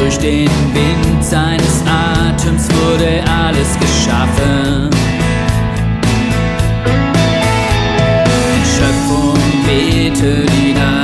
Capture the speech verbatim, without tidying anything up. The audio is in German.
durch den Wind seines Atems wurde alles geschaffen. Die Schöpfung wehte die Nacht.